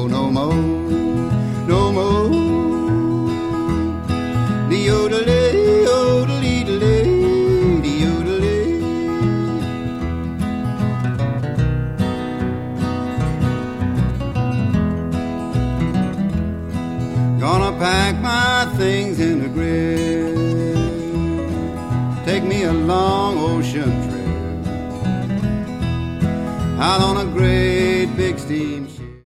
no more, no more. De-yodelay, yodelay, de-yodelay. Gonna pack my things in a grave, take me a long ocean trip, out on a great big steam